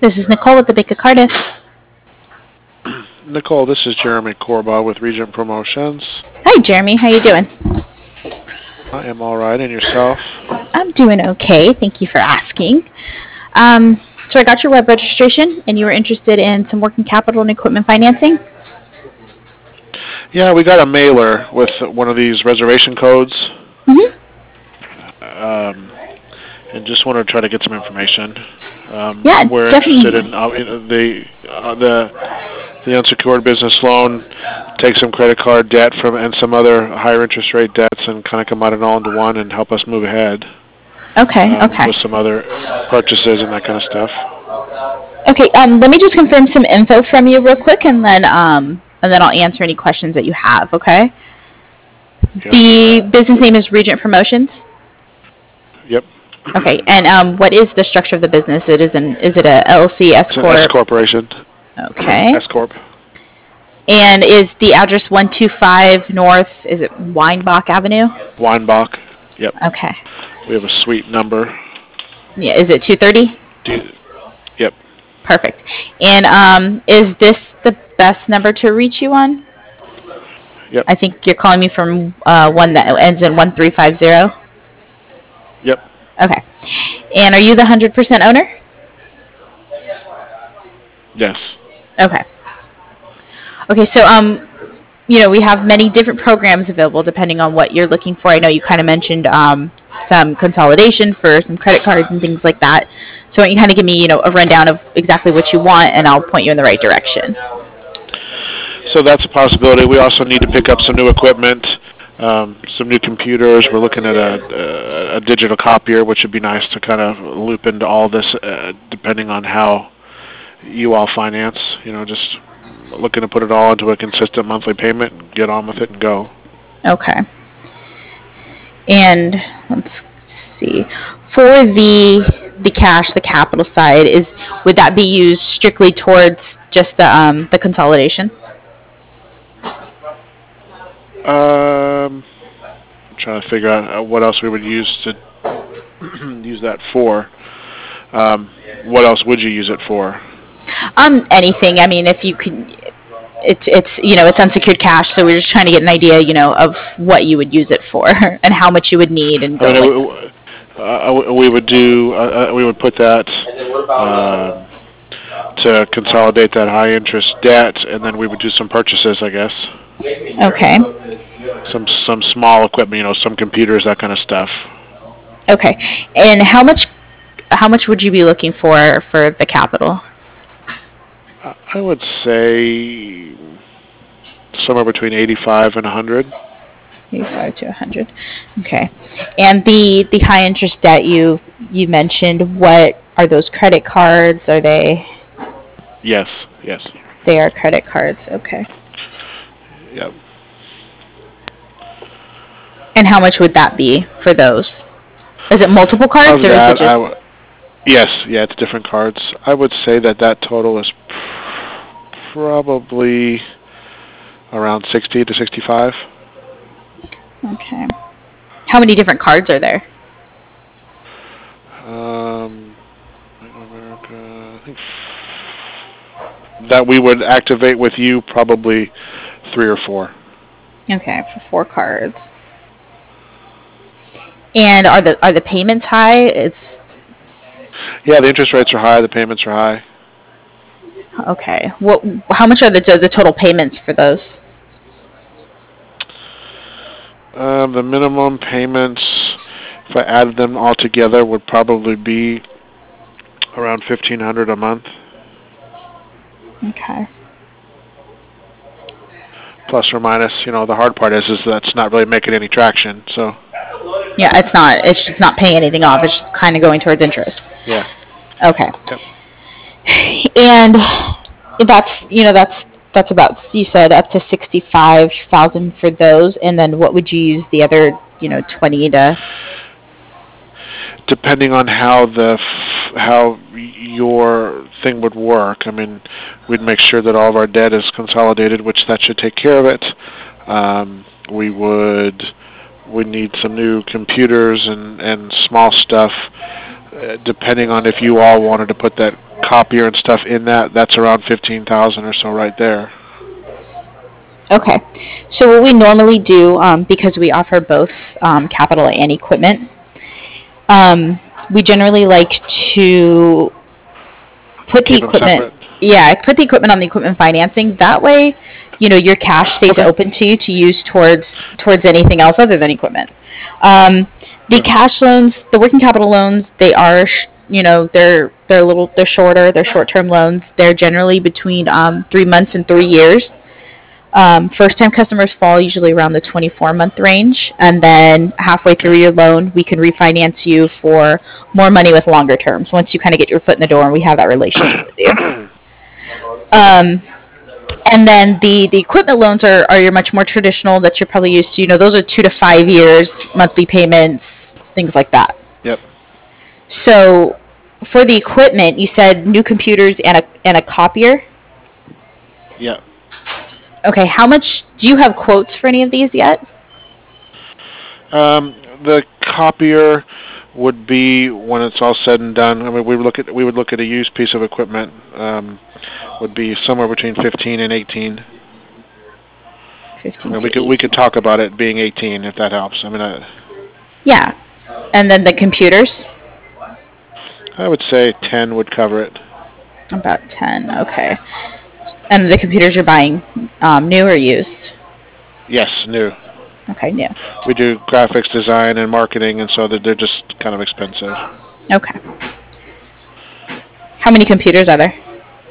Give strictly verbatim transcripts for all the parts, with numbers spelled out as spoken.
This is Nicole with the Bank of Cardiff. Nicole, this is Jeremy Corba with Regent Promotions. Hi, Jeremy. How you doing? I am all right, and yourself? I'm doing okay. Thank you for asking. Um, so I got your web registration, and you were interested in some working capital and equipment financing? Yeah, we got a mailer with one of these reservation codes. Mm-hmm. Um, and just want to try to get some information. Um, Yeah, we're definitely. interested in uh, the uh, the the unsecured business loan, take some credit card debt from and some other higher interest rate debts, and kind of combine it all into one and help us move ahead. Okay, um, okay. With some other purchases and that kind of stuff. Okay, um, let me just confirm some info from you real quick, and then um, and then I'll answer any questions that you have. Okay. Yep. The business name is Regent Promotions. Yep. Okay, and um, what is the structure of the business? It is an is it a L L C, S corp? S corporation. Okay. S corp. And is the address one two five North? Is it Weinbach Avenue? Weinbach. Yep. Okay. We have a suite number. Yeah. Is it two thirty? Yep. Perfect. And um, is this the best number to reach you on? Yep. I think you're calling me from uh, one that ends in one three five zero. Yep. Okay. And are you the one hundred percent owner? Yes. Okay. Okay, so um, you know, we have many different programs available depending on what you're looking for. I know you kind of mentioned um, some consolidation for some credit cards and things like that. So why don't you kind of give me, you know, a rundown of exactly what you want, and I'll point you in the right direction. So that's a possibility. We also need to pick up some new equipment, um, some new computers. We're looking at a, a, a digital copier, which would be nice to kind of loop into all this, uh, depending on how you all finance. You know, just looking to put it all into a consistent monthly payment and get on with it and go. Okay. And let's see. For the the cash, the capital side, is would that be used strictly towards just the um, the consolidation? Um, I'm trying to figure out what else we would use to use that for. Um, what else would you use it for? Um, anything. I mean, if you could, it's it's you know it's unsecured cash, so we're just trying to get an idea, you know, of what you would use it for and how much you would need and go I mean, like. uh, we would do. Uh, we would put that uh, to consolidate that high interest debt, and then we would do some purchases, I guess. Okay. Some some small equipment, you know, some computers, that kind of stuff. Okay. And how much how much would you be looking for for the capital? I would say somewhere between eighty-five and one hundred. eighty-five to one hundred. Okay. And the the high interest debt you you mentioned, what are those credit cards? Are they? Yes. Yes. They are credit cards. Okay. Yep. And how much would that be for those? Is it multiple cards Of or is it that, just? I w- yes. Yeah, it's different cards. I would say that that total is probably around sixty to sixty-five. Okay. How many different cards are there? Um, America, I think that we would activate with you probably three or four. Okay, for four cards. And are the are the payments high? It's Yeah, the interest rates are high. The payments are high. okay. What? How much are the the total payments for those? Um, the minimum payments, if I added them all together, would probably be around fifteen hundred a month. Okay. Plus or minus, you know, the hard part is is that's not really making any traction. So. Yeah, it's not. It's just not paying anything off. It's just kind of going towards interest. Yeah. Okay. Yep. And that's you know that's that's about you said up to sixty five thousand for those, and then what would you use the other you know twenty to? Depending on how the how your thing would work, I mean, we'd make sure that all of our debt is consolidated, which that should take care of it. Um, we would we need some new computers and and small stuff, uh, depending on if you all wanted to put that copier and stuff in that, that's around fifteen thousand or so right there. Okay. So what we normally do, um, because we offer both um, capital and equipment, um, we generally like to put the Keep them equipment, separate. yeah, put the equipment on the equipment financing. That way, you know, your cash stays Okay. open to you to use towards towards anything else other than equipment. Um, the Sure. cash loans, the working capital loans, they are, sh- you know, they're they're a little, they're shorter. They're short term loans. They're generally between um, three months and three years. Um, first time customers fall usually around the twenty-four month range, and then halfway through Okay. your loan, we can refinance you for more money with longer terms once you kind of get your foot in the door and we have that relationship with you. Okay. Um, and then the, the equipment loans are, are your much more traditional that you're probably used to. You know, those are two to five years, monthly payments, things like that. Yep. So for the equipment, you said new computers and a, and a copier. Yep. Okay, how much do you have quotes for any of these yet? Um, the copier would be when it's all said and done. I mean, we would look at we would look at a used piece of equipment. Um, would be somewhere between fifteen and eighteen. I fifteen mean, to we could we eighteen. could talk about it being eighteen if that helps. I mean, I, Yeah. And then the computers? I would say ten would cover it. About ten. Okay. And the computers you're buying um, new or used? Yes, new. Okay, new. We do graphics design and marketing, and so they're they're just kind of expensive. Okay. How many computers are there?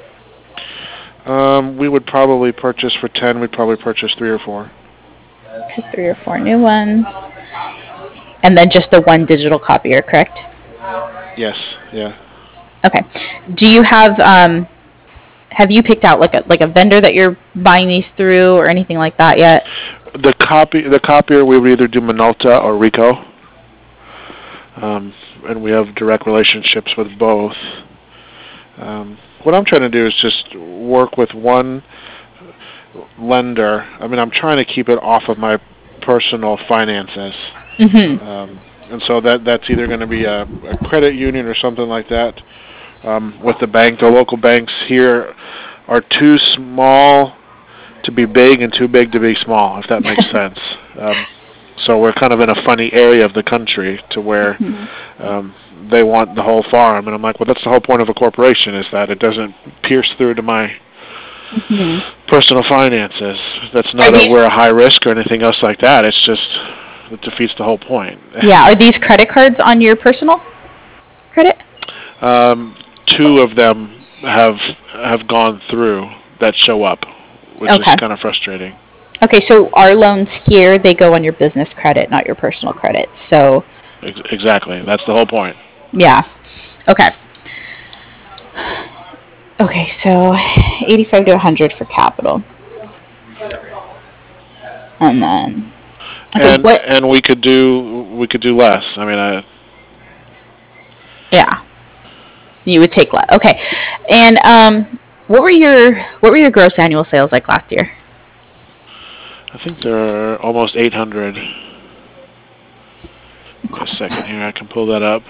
Um, we would probably purchase for ten. We'd probably purchase three or four. Okay, three or four new ones. And then just the one digital copier, correct? Yes, yeah. Okay. Do you have um have you picked out like a like a vendor that you're buying these through or anything like that yet? The copy the copier we would either do Minolta or Ricoh, um, and we have direct relationships with both. Um, what I'm trying to do is just work with one lender. I mean, I'm trying to keep it off of my personal finances. Mhm. Um, and so that that's either going to be a, a credit union or something like that. Um, with the bank, the local banks here are too small to be big and too big to be small, if that makes sense. Um, so we're kind of in a funny area of the country to where Mhm. um, they want the whole farm, and I'm like, well, that's the whole point of a corporation, is that it doesn't pierce through to my Mhm. personal finances. That's Are not a we're a these high risk or anything else like that. It's just it defeats the whole point. Yeah, are these credit cards on your personal credit? Um, two of them have have gone through that show up, which is Okay. kind of frustrating. Okay, so our loans here, they go on your business credit, not your personal credit. So, Ex- exactly, that's the whole point. yeah. Okay. Okay, so eighty-five to one hundred for capital. And then okay, And what and we could do we could do less. I mean, I, yeah, you would take less. Okay. And um what were your what were your gross annual sales like last year? I think there are almost eight hundred. Give me a second here, I can pull that up.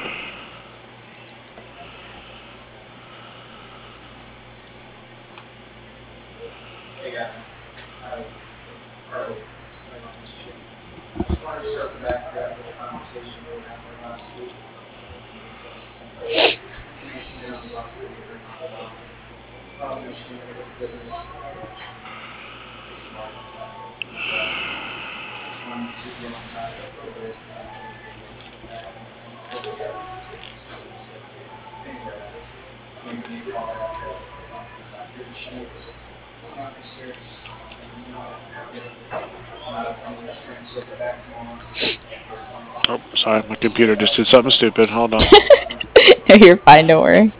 Oh, sorry, my computer just did something stupid. Hold on. No, you're fine, don't worry.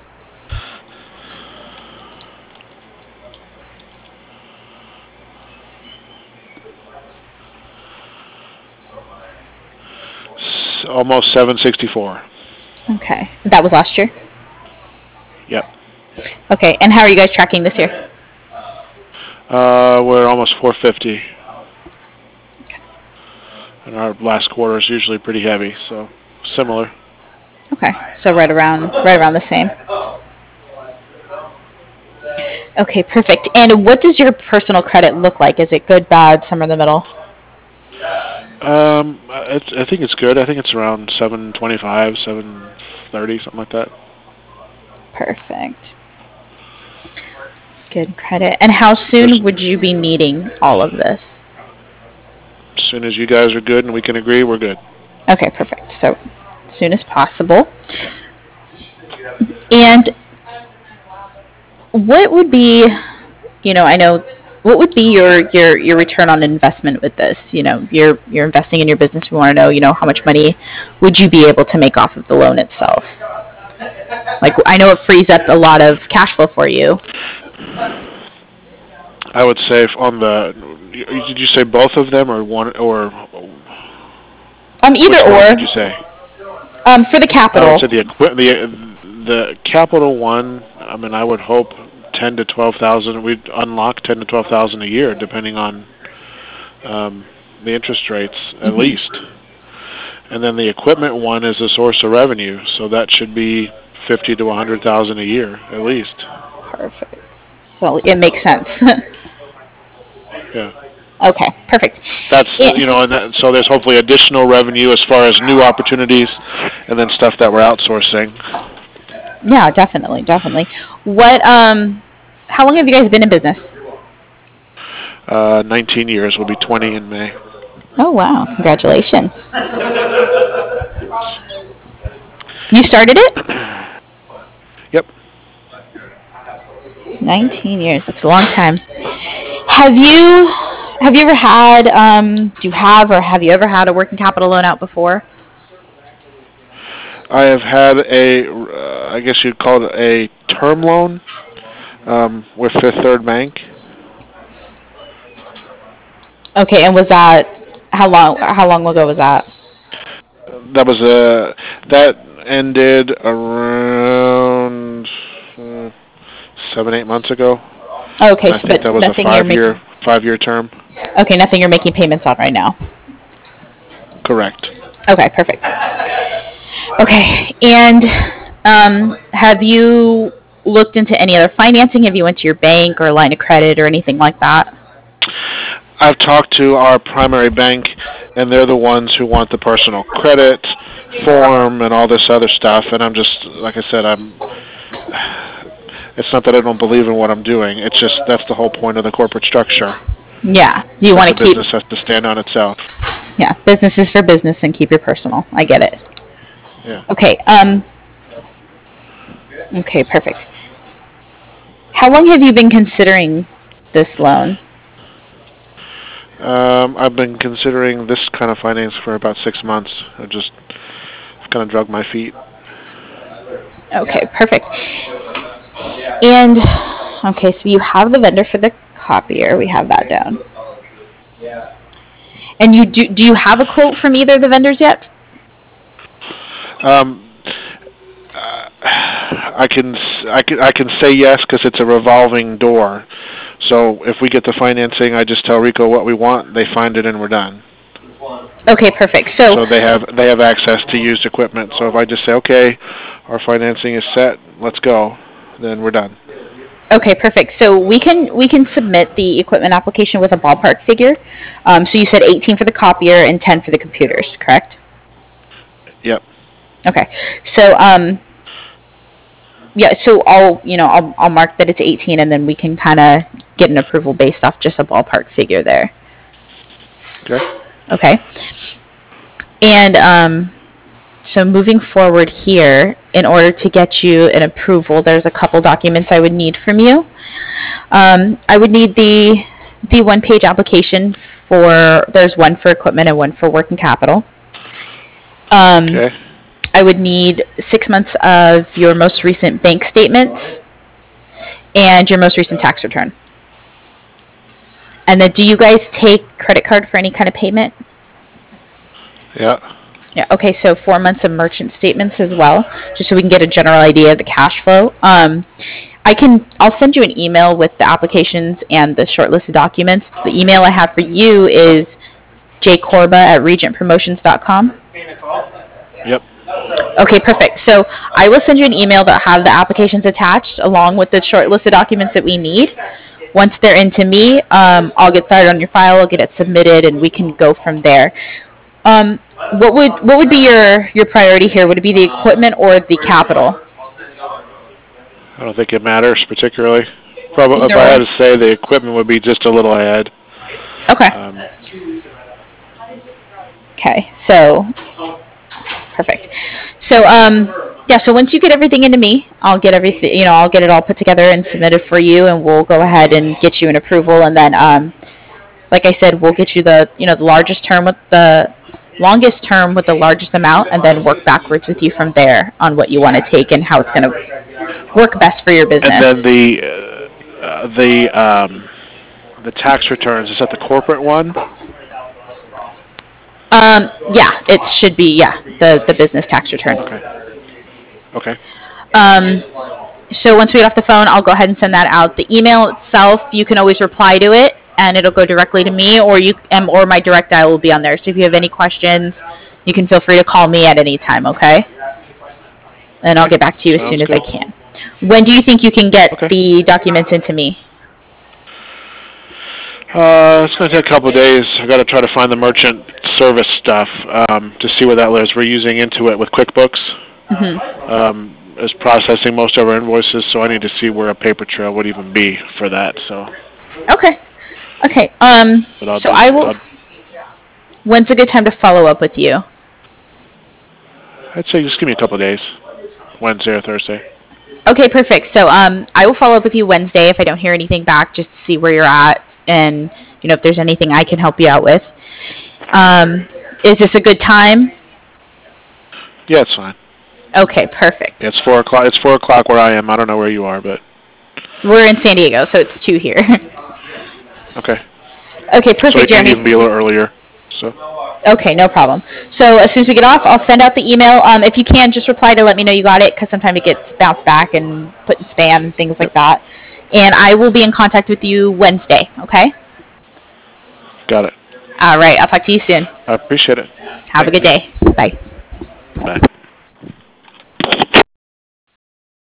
S- almost seven sixty-four. Okay. That was last year? Yep. Okay, and how are you guys tracking this year? Uh, we're almost four fifty. And our last quarter is usually pretty heavy, so similar. Okay. So right around right around the same. Okay, perfect. And what does your personal credit look like? Is it good, bad, somewhere in the middle? Um, it's, I think it's good. I think it's around seven twenty-five, seven thirty, something like that. Perfect. Good credit. And how soon There's, would you be needing all of this? As soon as you guys are good and we can agree, we're good. Okay, perfect. So, as soon as possible. And what would be, you know, I know, what would be your, your, your return on investment with this? You know, you're you're investing in your business. We want to know, you know, how much money would you be able to make off of the loan itself? Like, I know it frees up a lot of cash flow for you. I would say on the, did you say both of them or one, or? Um, either or. What did you say? Um, for the capital. I would say the, the, the capital one, I mean, I would hope ten to twelve thousand. We'd unlock ten to twelve thousand a year, depending on um, the interest rates, at mm-hmm. least. And then the equipment one is a source of revenue, so that should be fifty to a hundred thousand a year, at least. Perfect. Well, it makes sense. Yeah. Okay, perfect. That's it, you know, and that, so there's hopefully additional revenue as far as new opportunities, and then stuff that we're outsourcing. Yeah, definitely, definitely. What? Um, how long have you guys been in business? Uh, nineteen years. Will be twenty in May. Oh wow! Congratulations. You started it? Yep. nineteen years. That's a long time. Have you have you ever had um, do you have or have you ever had a working capital loan out before? I have had a uh, I guess you'd call it a term loan um, with Fifth Third Bank. Okay, and was that how long how long ago was that? That was a that ended around uh, seven eight months ago. Okay, I so think but that was nothing a five you're year making... five year term. Okay, nothing you're making payments on right now. Correct. Okay, perfect. Okay, and um, have you looked into any other financing? Have you went to your bank or line of credit or anything like that? I've talked to our primary bank, and they're the ones who want the personal credit form and all this other stuff. And I'm just, like I said, I'm. It's not that I don't believe in what I'm doing. It's just that's the whole point of the corporate structure. Yeah, you want to keep. The business has to stand on itself. Yeah, business is for business, and keep your personal. I get it. Yeah. Okay. Um. Okay. Perfect. How long have you been considering this loan? Um, I've been considering this kind of finance for about six months. I just kind of drug my feet. Okay, perfect. And, okay, so you have the vendor for the copier. We have that down. And you do, do you have a quote from either of the vendors yet? Um, uh, I can, I can, I can say yes because it's a revolving door. So if we get the financing, I just tell Rico what we want. They find it, and we're done. Okay, perfect. So, so they have they have access to used equipment. So if I just say, okay, our financing is set, let's go, then we're done. Okay, perfect. So we can we can submit the equipment application with a ballpark figure. Um, so you said eighteen for the copier and ten for the computers, correct? Yep. Okay. So um. Yeah, so I'll you know I'll I'll mark that it's eighteen, and then we can kind of get an approval based off just a ballpark figure there. Okay. Okay. And um, so moving forward here, in order to get you an approval, there's a couple documents I would need from you. Um, I would need the the one-page application for. There's one for equipment and one for working capital. Um, okay. I would need six months of your most recent bank statements and your most recent tax return. And then do you guys take credit card for any kind of payment? Yeah. Yeah, okay, so four months of merchant statements as well, just so we can get a general idea of the cash flow. Um, I can, I'll send you an email with the applications and the short list of documents. The email I have for you is j corba at regent promotions dot com. Yep. Okay, perfect. So I will send you an email that have the applications attached along with the short list of documents that we need. Once they're into me, um, I'll get started on your file. I'll get it submitted, and we can go from there. Um, what would what would be your your priority here? Would it be the equipment or the capital? I don't think it matters particularly. Probably, if Either I had or. to say, the equipment would be just a little ahead. Okay. Um, Okay. So perfect. So um, yeah. So once you get everything into me, I'll get everything. You know, I'll get it all put together and submitted for you, and we'll go ahead and get you an approval, and then um, like I said, we'll get you the you know the largest term with the longest term with the largest amount, and then work backwards with you from there on what you want to take and how it's going to work best for your and then business. the uh, uh, the um, the tax returns, is that the corporate one? Um, yeah, it should be yeah the the business tax return. Okay. Okay. Um, so once we get off the phone, I'll go ahead and send that out. The email itself, you can always reply to it, and it'll go directly to me, or you um, or my direct dial will be on there. So if you have any questions, you can feel free to call me at any time. Okay, and I'll Okay. get back to you as soon Sounds as I good. can. When do you think you can get Okay. the documents into me? Uh, it's going to take a couple of days. I've got to try to find the merchant service stuff um, to see where that lives. We're using Intuit with QuickBooks. Mm-hmm. Um, is processing most of our invoices, so I need to see where a paper trail would even be for that. So, Okay. Okay. Um. but I'll So do. I will. I'll, When's a good time to follow up with you? I'd say just give me a couple of days, Wednesday or Thursday. Okay, perfect. So um, I will follow up with you Wednesday if I don't hear anything back, just to see where you're at and you know if there's anything I can help you out with. Um, is this a good time? Yeah, it's fine. Okay, perfect. Yeah, it's four o'clock. It's four o'clock where I am. I don't know where you are, but We're in San Diego, so it's two here. okay. Okay, So perfect, it can Jeremy. even be a little earlier. So Okay, no problem. So as soon as we get off, I'll send out the email. Um, if you can, just reply to let me know you got it, because sometimes it gets bounced back and put in spam and things like yep, that. And I will be in contact with you Wednesday. Okay. got it. All right. I'll talk to you soon. I appreciate it. Have a Thank good you. day. Bye. Bye.